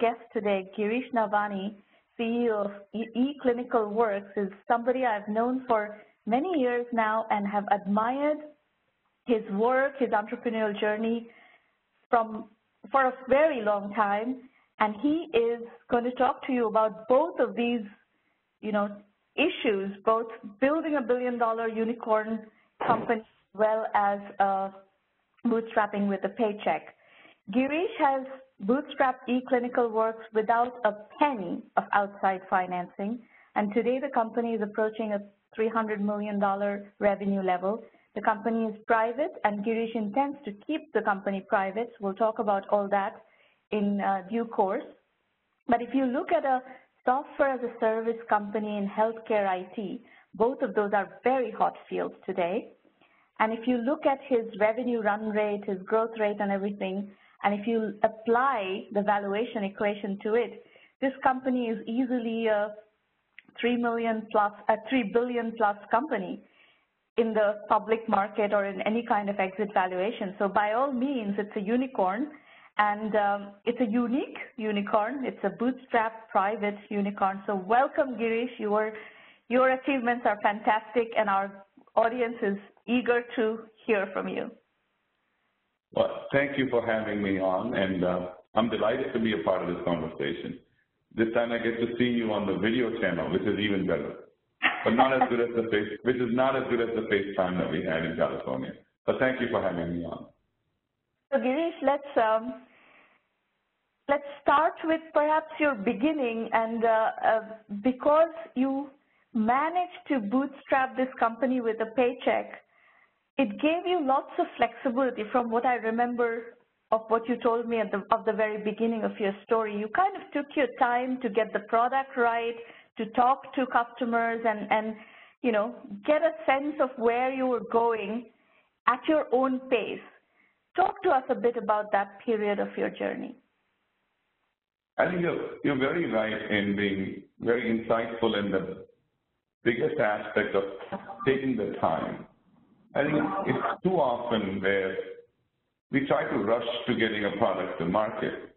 guest today, Girish Navani, CEO of eClinicalWorks, is somebody I've known for many years now and have admired his work, his entrepreneurial journey for a very long time. And he is going to talk to you about both of these, issues, both building a billion-dollar unicorn company as well as bootstrapping with a paycheck. Girish has bootstrapped eClinicalWorks without a penny of outside financing, and today the company is approaching a $300 million revenue level. The company is private, and Girish intends to keep the company private. We'll talk about all that in due course. But if you look at a software as a service company in healthcare IT, both of those are very hot fields today. And if you look at his revenue run rate, his growth rate and everything, and if you apply the valuation equation to it, this company is easily a $3 billion plus company in the public market or in any kind of exit valuation. So by all means, it's a unicorn, and it's a unique unicorn. It's a bootstrap private unicorn. So welcome, Girish. Your achievements are fantastic, and our audience is eager to hear from you. Well, thank you for having me on, and I'm delighted to be a part of this conversation. This time I get to see you on the video channel, which is even better, but not as good as the FaceTime that we had in California. But thank you for having me on. So Girish, let's start with perhaps your beginning, and because you managed to bootstrap this company with a paycheck, it gave you lots of flexibility. From what I remember of what you told me at the very beginning of your story, you kind of took your time to get the product right, to talk to customers and get a sense of where you were going at your own pace. Talk to us a bit about that period of your journey. I think you're very right in being very insightful in the biggest aspect of taking the time. I think it's too often where we try to rush to getting a product to market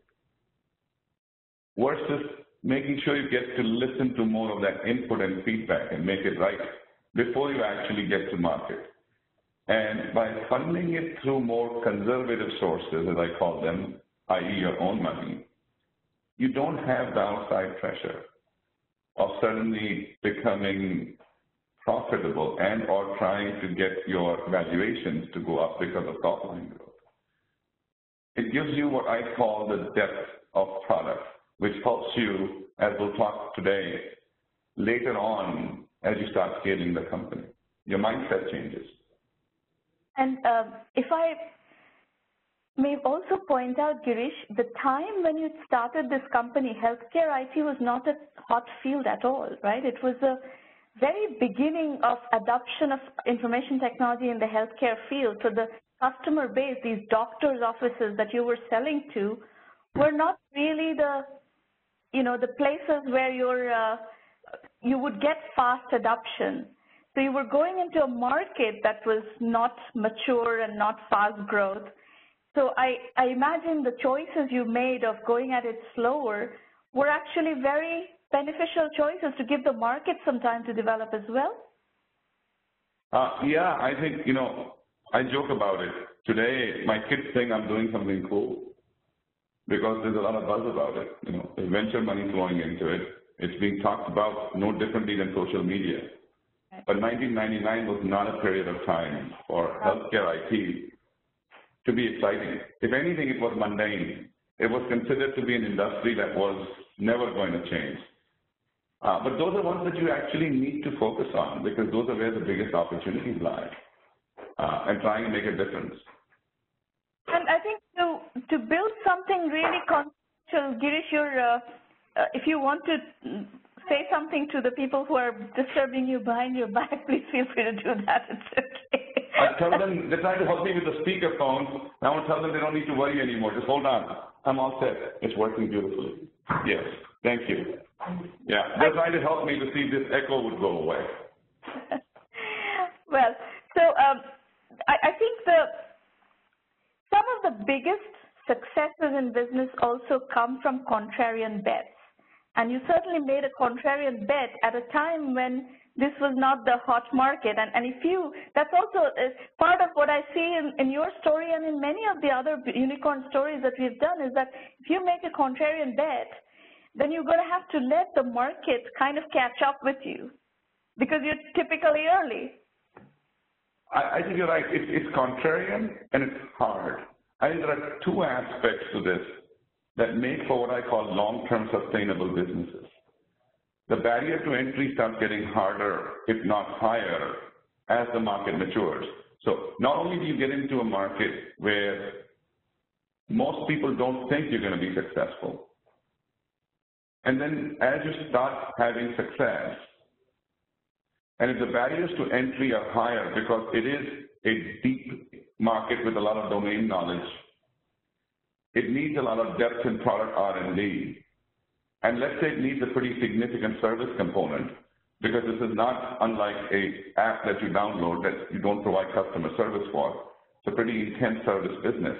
versus making sure you get to listen to more of that input and feedback and make it right before you actually get to market. And by funneling it through more conservative sources, as I call them, i.e. your own money, you don't have the outside pressure of suddenly becoming profitable and or trying to get your valuations to go up because of top line growth. It gives you what I call the depth of product, which helps you, as we'll talk today, later on as you start scaling the company. Your mindset changes. And if I may also point out, Girish, the time when you started this company, healthcare IT was not a hot field at all, right? It was the very beginning of adoption of information technology in the healthcare field. So the customer base, these doctors' offices that you were selling to, were not really the places where you would get fast adoption. So you were going into a market that was not mature and not fast growth. So I imagine the choices you made of going at it slower were actually very beneficial choices to give the market some time to develop as well. Yeah, I think, I joke about it. Today, my kids think I'm doing something cool because there's a lot of buzz about it. There's venture money flowing into it. It's being talked about no differently than social media. But 1999 was not a period of time for healthcare IT to be exciting. If anything, it was mundane. It was considered to be an industry that was never going to change. But those are ones that you actually need to focus on because those are where the biggest opportunities lie and trying to make a difference. And I think to build something really consequential, Girish, if you want to say something to the people who are disturbing you behind your back, please feel free to do that. It's okay. I tell them, they try to help me with the speakerphone. I want to tell them they don't need to worry anymore. Just hold on. I'm all set. It's working beautifully. Yes. Thank you. Yeah. They're trying to help me to see if this echo would go away. Well, so I think some of the biggest successes in business also come from contrarian bets. And you certainly made a contrarian bet at a time when this was not the hot market. And if you, that's also part of what I see in your story and in many of the other unicorn stories that we've done, is that if you make a contrarian bet, then you're going to have to let the market kind of catch up with you because you're typically early. I think you're right. It's contrarian and it's hard. I think there are two aspects to this that make for what I call long-term sustainable businesses. The barrier to entry starts getting harder, if not higher, as the market matures. So not only do you get into a market where most people don't think you're going to be successful, and then as you start having success, and if the barriers to entry are higher because it is a deep market with a lot of domain knowledge, it needs a lot of depth in product R&D. And let's say it needs a pretty significant service component, because this is not unlike an app that you download that you don't provide customer service for. It's a pretty intense service business.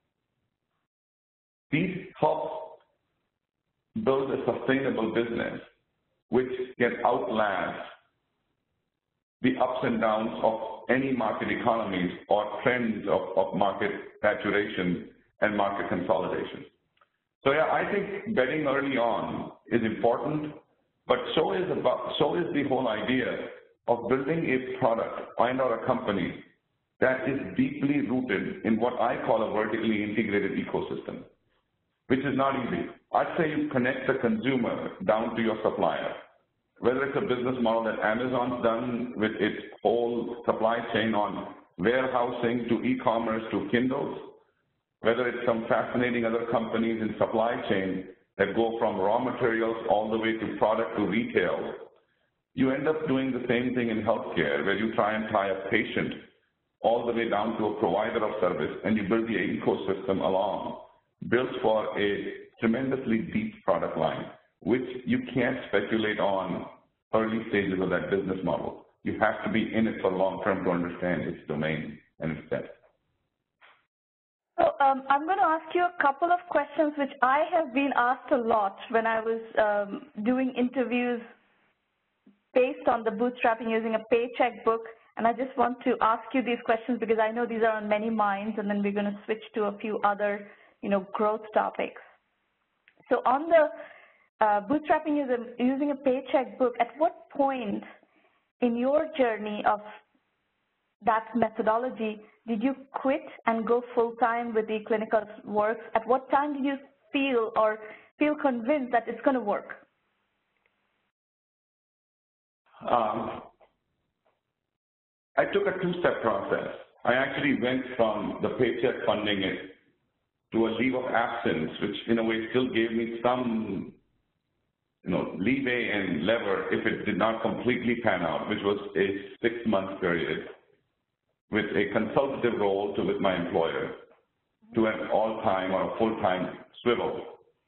These help build a sustainable business which can outlast the ups and downs of any market economies or trends of market saturation and market consolidation. So yeah, I think betting early on is important, but so is the whole idea of building a product, find out a company that is deeply rooted in what I call a vertically integrated ecosystem, which is not easy. I'd say you connect the consumer down to your supplier, whether it's a business model that Amazon's done with its whole supply chain on warehousing to e-commerce to Kindles, whether it's some fascinating other companies in supply chain that go from raw materials all the way to product to retail. You end up doing the same thing in healthcare, where you try and tie a patient all the way down to a provider of service, and you build the ecosystem along, built for a tremendously deep product line, which you can't speculate on early stages of that business model. You have to be in it for long term to understand its domain and its depth. So I'm going to ask you a couple of questions which I have been asked a lot when I was doing interviews based on the bootstrapping using a paycheck book, and I just want to ask you these questions because I know these are on many minds, and then we're going to switch to a few other, growth topics. So on the bootstrapping using a paycheck book, at what point in your journey of that methodology did you quit and go full-time with eClinicalWorks? At what time did you feel convinced that it's going to work? I took a two-step process. I actually went from the paycheck funding it to a leave of absence, which in a way still gave me some leeway and lever if it did not completely pan out, which was a 6-month period with a consultative role with my employer to an all-time or a full-time swivel.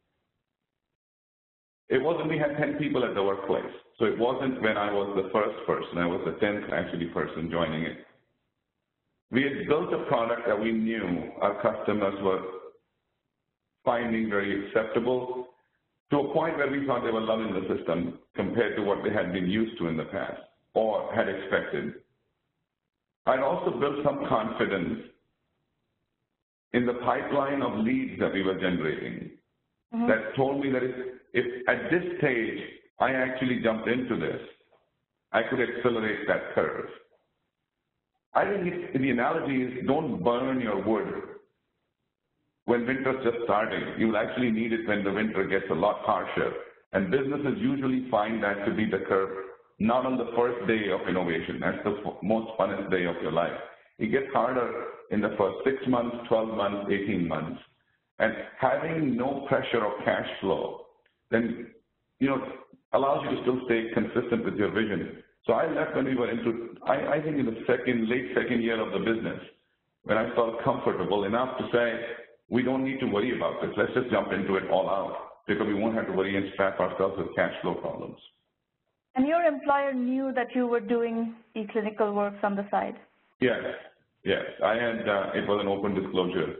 It wasn't, we had 10 people at the workplace, so it wasn't when I was the first person, I was the 10th actually person joining it. We had built a product that we knew our customers were finding very acceptable, to a point where we thought they were loving the system compared to what they had been used to in the past or had expected. I'd also built some confidence in the pipeline of leads that we were generating that told me that if at this stage I actually jumped into this, I could accelerate that curve. I think the analogy is don't burn your wood when winter's just starting. You'll actually need it when the winter gets a lot harsher. And businesses usually find that to be the curve, not on the first day of innovation. That's the most funnest day of your life. It gets harder in the first 6 months, 12 months, 18 months. And having no pressure of cash flow, then, allows you to still stay consistent with your vision. So I left when we were into, I think in the late second year of the business, when I felt comfortable enough to say, we don't need to worry about this. Let's just jump into it all out, because we won't have to worry and strap ourselves with cash flow problems. And your employer knew that you were doing eClinicalWorks on the side? Yes. I had, it was an open disclosure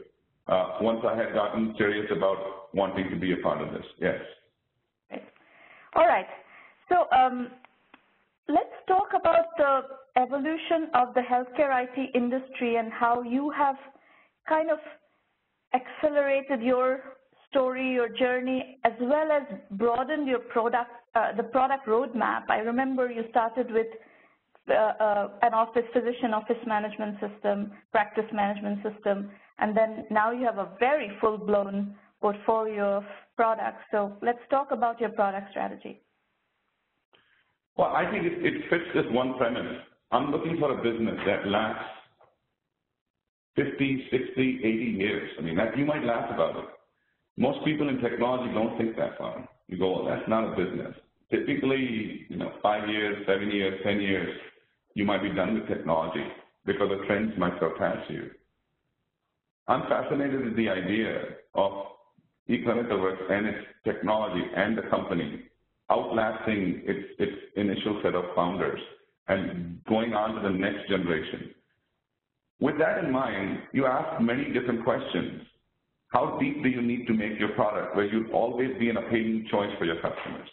once I had gotten serious about wanting to be a part of this, yes. All right. So let's talk about the evolution of the healthcare IT industry and how you have kind of accelerated your story, your journey, as well as broadened your product, the product roadmap. I remember you started with an physician office management system, practice management system, and then now you have a very full-blown portfolio of products. So let's talk about your product strategy. Well, I think it fits this one premise. I'm looking for a business that lasts 50, 60, 80 years. I mean, you might laugh about it. Most people in technology don't think that far. You go, well, that's not a business. Typically, 5 years, 7 years, 10 years, you might be done with technology because the trends might surpass you. I'm fascinated with the idea of eClinicalWorks and its technology and the company outlasting its initial set of founders and going on to the next generation. With that in mind, you ask many different questions. How deep do you need to make your product where you'll always be in a paying choice for your customers?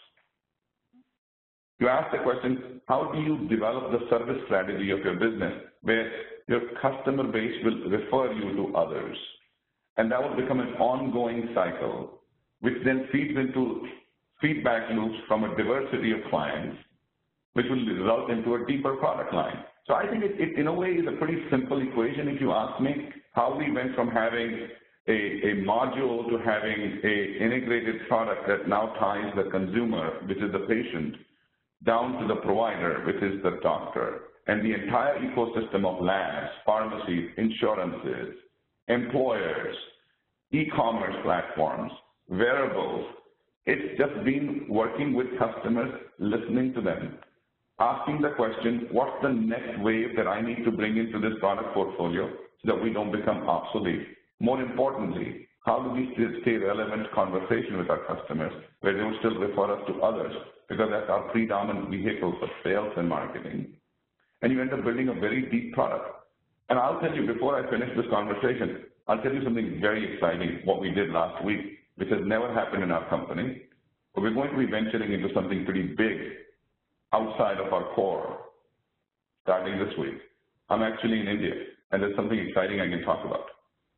You ask the question, how do you develop the service strategy of your business where your customer base will refer you to others? And that will become an ongoing cycle, which then feeds into feedback loops from a diversity of clients, which will result into a deeper product line. So I think it in a way, is a pretty simple equation, if you ask me, how we went from having a module to having an integrated product that now ties the consumer, which is the patient, down to the provider, which is the doctor, and the entire ecosystem of labs, pharmacies, insurances, employers, e-commerce platforms, wearables. It's just been working with customers, listening to them, asking the question, what's the next wave that I need to bring into this product portfolio so that we don't become obsolete? More importantly, how do we stay relevant conversation with our customers where they will still refer us to others, because that's our predominant vehicle for sales and marketing. And you end up building a very deep product. And I'll tell you, before I finish this conversation, I'll tell you something very exciting, what we did last week, which has never happened in our company. But we're going to be venturing into something pretty big outside of our core starting this week. I'm actually in India, and there's something exciting I can talk about.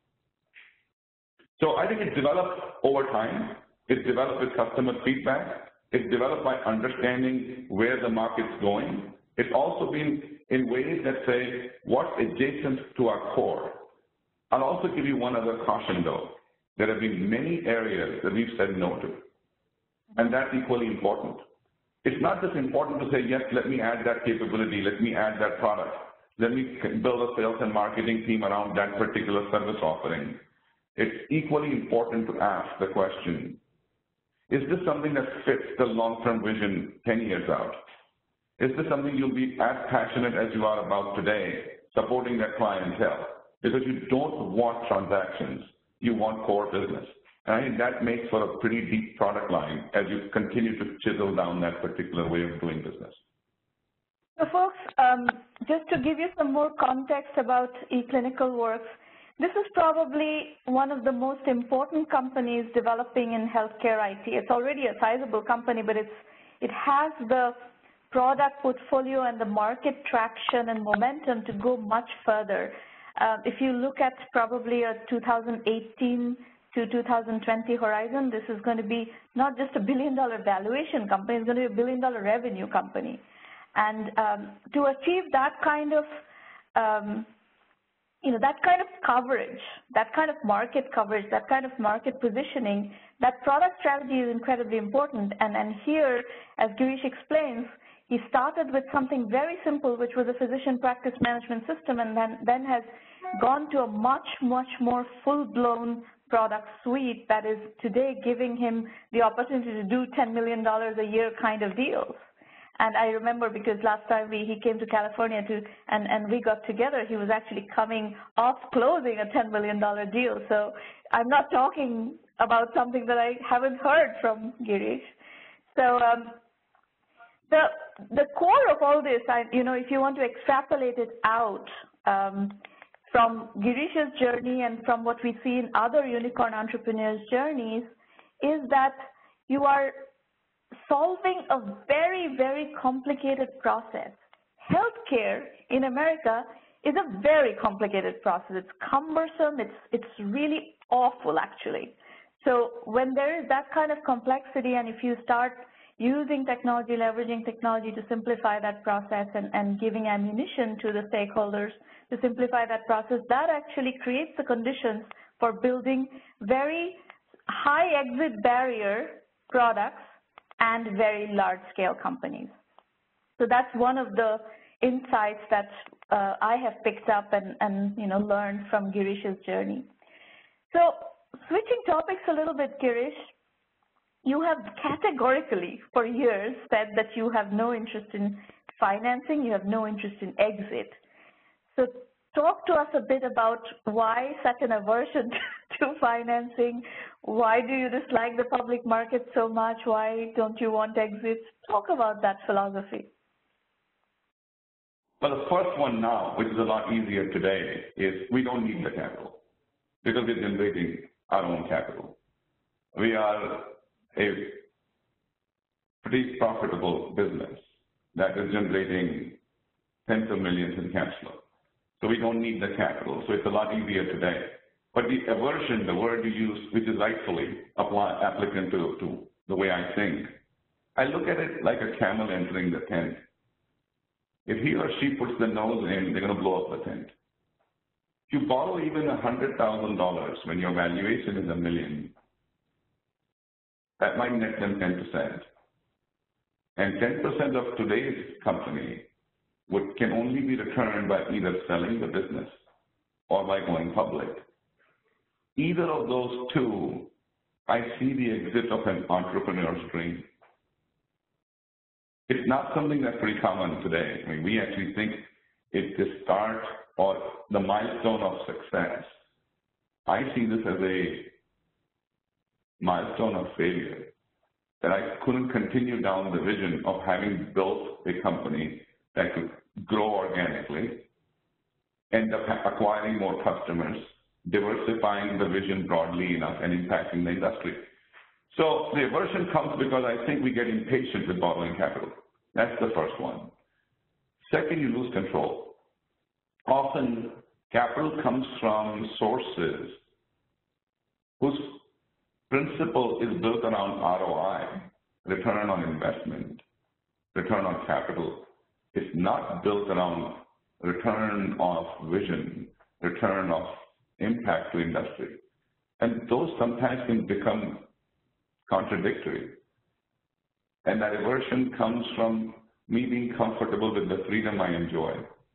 So I think it's developed over time. It's developed with customer feedback. It's developed by understanding where the market's going. It's also been in ways that say what's adjacent to our core. I'll also give you one other caution, though. There have been many areas that we've said no to, and that's equally important. It's not just important to say, yes, let me add that capability, let me add that product, let me build a sales and marketing team around that particular service offering. It's equally important to ask the question, is this something that fits the long-term vision 10 years out? Is this something you'll be as passionate as you are about today, supporting that clientele? Because you don't want transactions, you want core business. And I think that makes for a pretty deep product line as you continue to chisel down that particular way of doing business. So folks, just to give you some more context about eClinicalWorks, this is probably one of the most important companies developing in healthcare IT. It's already a sizable company, but it has the product portfolio and the market traction and momentum to go much further. If you look at probably a 2018 to 2020 horizon, this is going to be not just a billion-dollar valuation company, it's going to be a billion-dollar revenue company. And to achieve that kind of that kind of coverage, that kind of market coverage, that kind of market positioning, that product strategy is incredibly important. And here, as Girish explains, he started with something very simple, which was a physician practice management system, and then has gone to a much, much more full-blown product suite that is today giving him the opportunity to do $10 million a year kind of deals. And I remember because last time he came to California and we got together, he was actually coming off closing a $10 million deal. So I'm not talking about something that I haven't heard from Girish. So the core of all this, if you want to extrapolate it out, from Girish's journey and from what we see in other unicorn entrepreneurs' journeys is that you are solving a very, very complicated process. Healthcare in America is a very complicated process. It's cumbersome. It's really awful, actually. So when there is that kind of complexity, and if you start using technology, leveraging technology to simplify that process and giving ammunition to the stakeholders to simplify that process, that actually creates the conditions for building very high exit barrier products and very large-scale companies. So that's one of the insights that I have picked up and learned from Girish's journey. So switching topics a little bit, Girish, you have categorically for years said that you have no interest in financing, you have no interest in exit. So talk to us a bit about why such an aversion to financing. Why do you dislike the public market so much? Why don't you want exits? Talk about that philosophy. Well, the first one now, which is a lot easier today, is we don't need the capital because we're generating our own capital. We are a pretty profitable business that is generating tens of millions in cash flow. So we don't need the capital. So it's a lot easier today. But the aversion, the word you use, which is rightfully applicant to the way I think, I look at it like a camel entering the tent. If he or she puts the nose in, they're going to blow up the tent. If you borrow even $100,000 when your valuation is $1 million, that might net them 10%. And 10% of today's company can only be returned by either selling the business or by going public. Either of those two, I see the exit of an entrepreneur's dream. It's not something that's pretty common today. I mean, we actually think it's the start or the milestone of success. I see this as a milestone of failure, that I couldn't continue down the vision of having built a company that could grow organically, end up acquiring more customers, diversifying the vision broadly enough, and impacting the industry. So the aversion comes because I think we get impatient with borrowing capital. That's the first one. Second, you lose control. Often, capital comes from sources whose principle is built around ROI, return on investment, return on capital. It's not built around return of vision, return of impact to industry. And those sometimes can become contradictory. And that aversion comes from me being comfortable with the freedom I enjoy.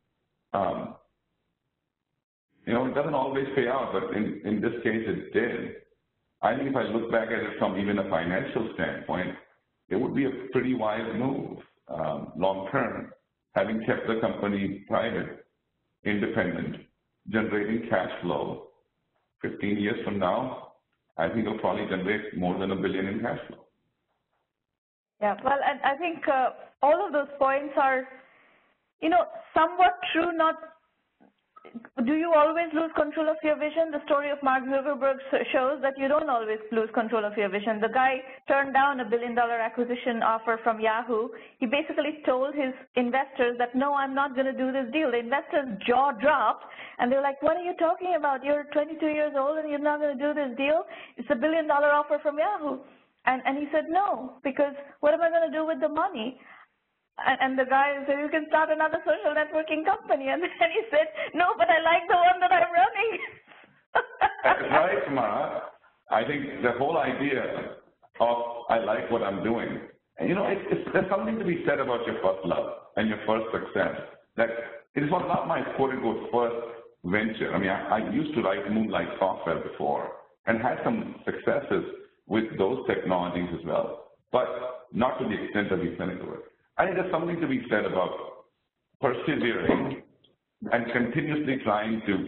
It doesn't always pay out, but in this case it did. I think if I look back at it from even a financial standpoint, it would be a pretty wise move long term, having kept the company private, independent, generating cash flow. 15 years from now, I think it'll probably generate more than $1 billion in cash flow. Yeah, well, and I think all of those points are, somewhat true. Do you always lose control of your vision? The story of Mark Zuckerberg shows that you don't always lose control of your vision. The guy turned down a $1 billion acquisition offer from Yahoo. He basically told his investors that, no, I'm not going to do this deal. The investors' jaw dropped, and they're like, what are you talking about? You're 22 years old, and you're not going to do this deal? It's a $1 billion offer from Yahoo. And he said, no, because what am I going to do with the money? And the guy said, you can start another social networking company. And then he said, no, but I like the one that I'm running. That's right, Mara. I think the whole idea of I like what I'm doing. And there's something to be said about your first love and your first success. That it was not my quote-unquote first venture. I mean, I used to write Moonlight software before and had some successes with those technologies as well, but not to the extent of the clinical work. I think there's something to be said about persevering and continuously trying to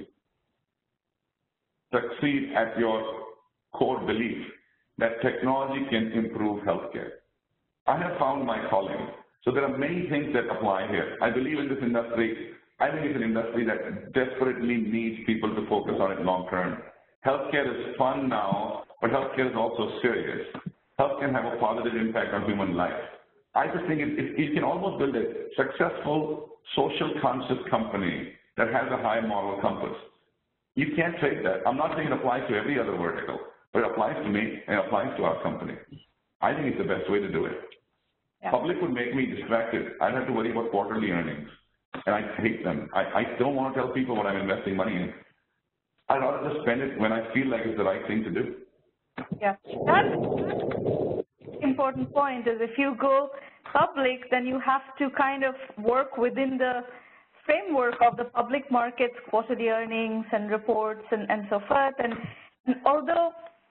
succeed at your core belief that technology can improve healthcare. I have found my calling. So there are many things that apply here. I believe in this industry, I think it's an industry that desperately needs people to focus on it long term. Healthcare is fun now, but healthcare is also serious. Health can have a positive impact on human life. I just think you can almost build a successful, social conscious company that has a high moral compass. You can't trade that. I'm not saying it applies to every other vertical, but it applies to me and it applies to our company. I think it's the best way to do it. Yeah. Public would make me distracted. I'd have to worry about quarterly earnings, and I hate them. I don't want to tell people what I'm investing money in. I'd rather just spend it when I feel like it's the right thing to do. Yeah, that's an important point is if you go public, then you have to kind of work within the framework of the public markets, quarterly earnings and reports and so forth. And although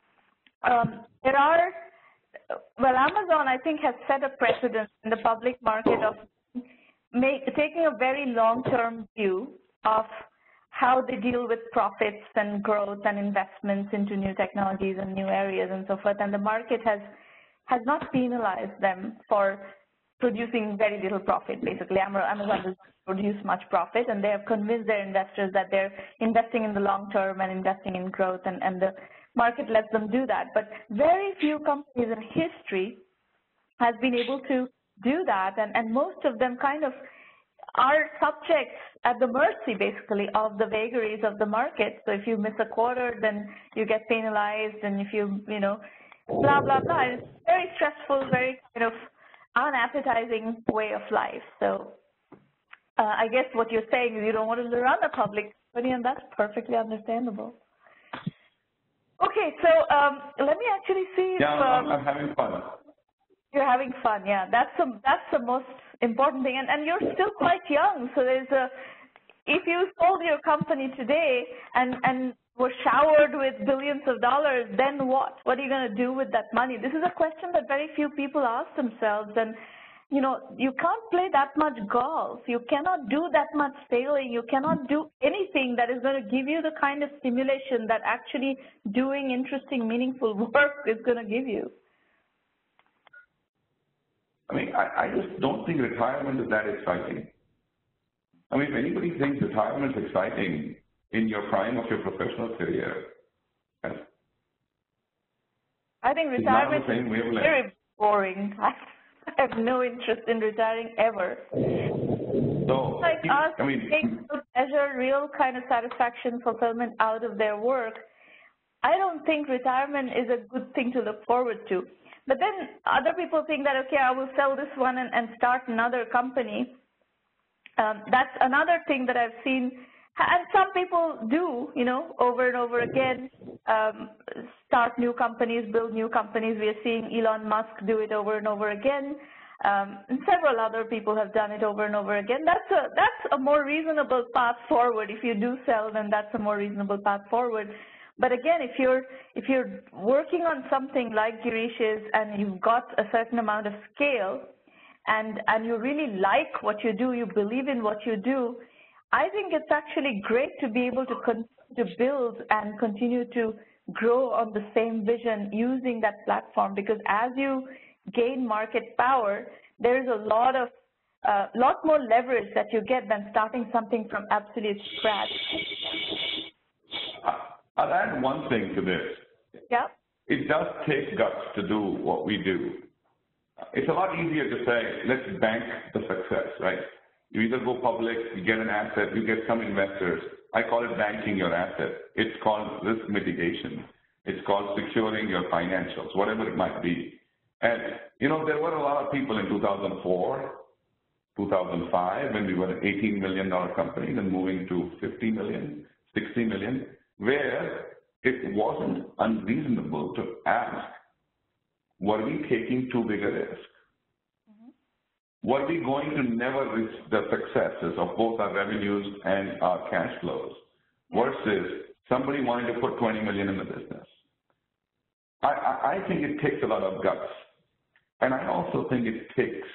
there are, well, Amazon, I think, has set a precedent in the public market of taking a very long-term view of how they deal with profits and growth and investments into new technologies and new areas and so forth. And the market has not penalized them for producing very little profit, basically. Amazon doesn't produce much profit, and they have convinced their investors that they're investing in the long term and investing in growth, and the market lets them do that. But very few companies in history has been able to do that, and most of them kind of are subjects at the mercy, basically, of the vagaries of the market. So if you miss a quarter, then you get penalized, and if you know, blah, blah, blah. It's very stressful, very kind of unappetizing way of life. So I guess what you're saying is you don't want to run a public company, and that's perfectly understandable. Okay, so let me actually see if… Yeah, I'm having fun. You're having fun, yeah. That's the most important thing. And you're still quite young, so there's if you sold your company today and were showered with billions of dollars, then what? What are you going to do with that money? This is a question that very few people ask themselves. And, you know, you can't play that much golf. You cannot do that much sailing. You cannot do anything that is going to give you the kind of stimulation that actually doing interesting, meaningful work is going to give you. I mean, I just don't think retirement is that exciting. I mean, if anybody thinks retirement is exciting in your prime of your professional career, I think retirement is very boring. I have no interest in retiring ever. So, like us, take pleasure, real kind of satisfaction, fulfillment out of their work. I don't think retirement is a good thing to look forward to. But then other people think that, okay, I will sell this one and start another company. That's another thing that I've seen, and some people do, you know, over and over again, start new companies, build new companies. We are seeing Elon Musk do it over and over again, and several other people have done it over and over again. That's a more reasonable path forward. If you do sell, then that's a more reasonable path forward. But again, if you're working on something like Girish's and you've got a certain amount of scale and you really like what you do, you believe in what you do, I think it's actually great to be able to continue to build and continue to grow on the same vision using that platform, because as you gain market power, there's a lot more leverage that you get than starting something from absolute scratch. I'll add one thing to this. Yeah. It does take guts to do what we do. It's a lot easier to say, let's bank the success, right? You either go public, you get an asset, you get some investors. I call it banking your asset. It's called risk mitigation. It's called securing your financials, whatever it might be. And, you know, there were a lot of people in 2004, 2005, when we were an $18 million company, then moving to 50 million, 60 million, where it wasn't unreasonable to ask, were we taking too big a risk? Were we going to never reach the successes of both our revenues and our cash flows versus somebody wanting to put 20 million in the business? I think it takes a lot of guts. And I also think it takes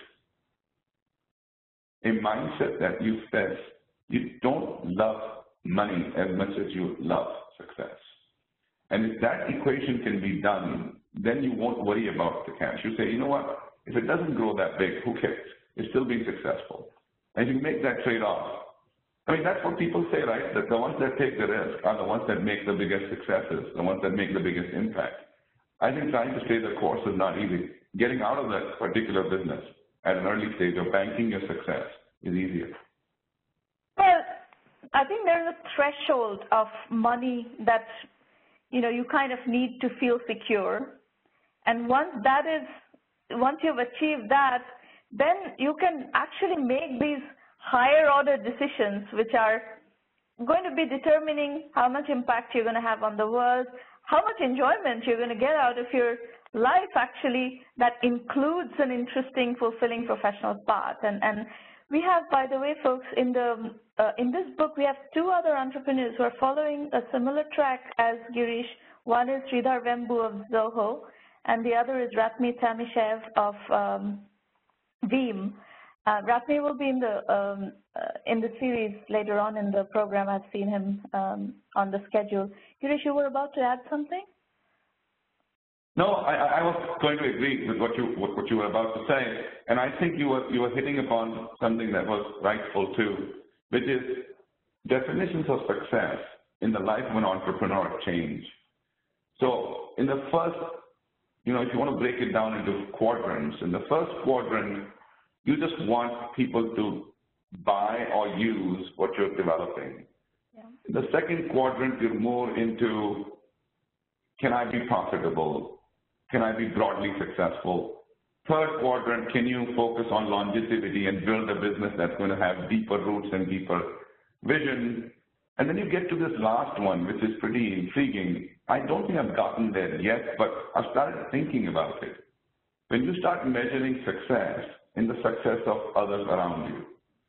a mindset that you said you don't love money as much as you love success. And if that equation can be done, then you won't worry about the cash. You say, you know what, if it doesn't grow that big, who cares? It's still being successful. And if you make that trade-off, I mean, that's what people say, right? That the ones that take the risk are the ones that make the biggest successes, the ones that make the biggest impact. I think trying to stay the course is not easy. Getting out of that particular business at an early stage of banking your success is easier. Well, I think there's a threshold of money that, you kind of need to feel secure. And once you've achieved that, then you can actually make these higher order decisions, which are going to be determining how much impact you're going to have on the world, how much enjoyment you're going to get out of your life, actually, that includes an interesting, fulfilling professional path. And we have, by the way, folks, in this book, we have two other entrepreneurs who are following a similar track as Girish. One is Sridhar Vembu of Zoho, and the other is Ratmi Tamishev of Veeam. Ratmi will be in the series later on in the program. I've seen him on the schedule. Girish, you were about to add something? No, I was going to agree with what you were about to say, and I think you were hitting upon something that was rightful too, which is definitions of success in the life of an entrepreneur change. So in the first, if you want to break it down into quadrants, in the first quadrant, you just want people to buy or use what you're developing. Yeah. In the second quadrant, you're more into, can I be profitable? Can I be broadly successful? Third quadrant, can you focus on longevity and build a business that's going to have deeper roots and deeper vision? And then you get to this last one, which is pretty intriguing. I don't think I've gotten there yet, but I've started thinking about it. When you start measuring success in the success of others around you,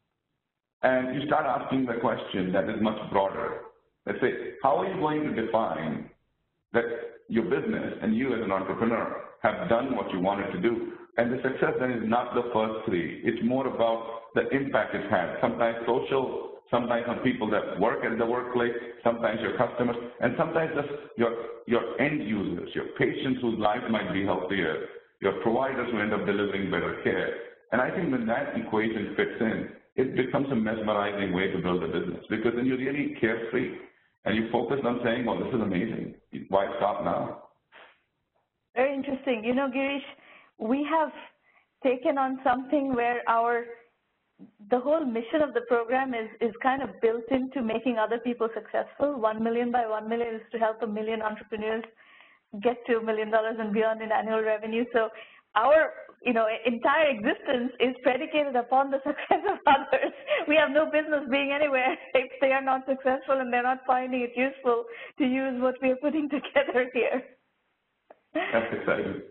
and you start asking the question that is much broader. Let's say, how are you going to define that your business and you as an entrepreneur have done what you wanted to do? And the success then is not the first three. It's more about the impact it's had, sometimes social, sometimes on people that work at the workplace, sometimes your customers, and sometimes just your end users, your patients whose lives might be healthier, your providers who end up delivering better care. And I think when that equation fits in, it becomes a mesmerizing way to build a business, because then you're really carefree and you focus on saying, well, this is amazing. Why stop now? Very interesting. Girish, we have taken on something where the whole mission of the program is kind of built into making other people successful. 1 million by 1 million is to help 1 million entrepreneurs get to $1 million and beyond in annual revenue. So our entire existence is predicated upon the success of others. We have no business being anywhere if they are not successful and they're not finding it useful to use what we are putting together here. That's exciting.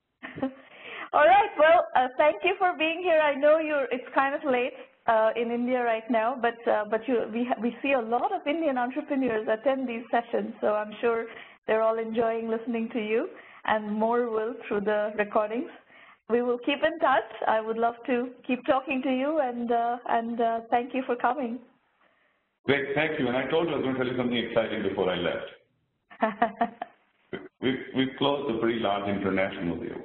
All right. Well, thank you for being here. I know it's kind of late in India right now, but we see a lot of Indian entrepreneurs attend these sessions, so I'm sure they're all enjoying listening to you, and more will through the recordings. We will keep in touch. I would love to keep talking to you, and thank you for coming. Great, thank you. And I told you I was going to tell you something exciting before I left. We've closed a pretty large international deal.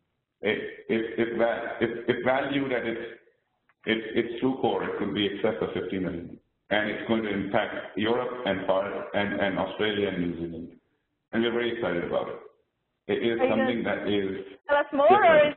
If valued at its true core, it could be excess of $50 million, and it's going to impact Europe and Australia and New Zealand, and we're very excited about it. It is something that is. Tell us more, or is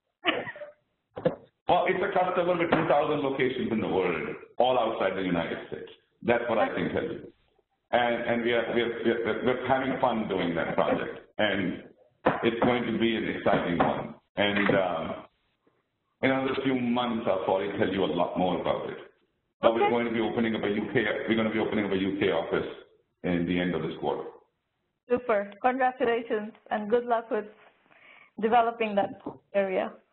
Well, it's a customer with 2,000 locations in the world, all outside the United States. That's what I can tell you. And we're having fun doing that project, and it's going to be an exciting one. And in another few months, I'll probably tell you a lot more about it. But okay. We're going to be opening up a UK office in the end of this quarter. Super. Congratulations, and good luck with developing that area.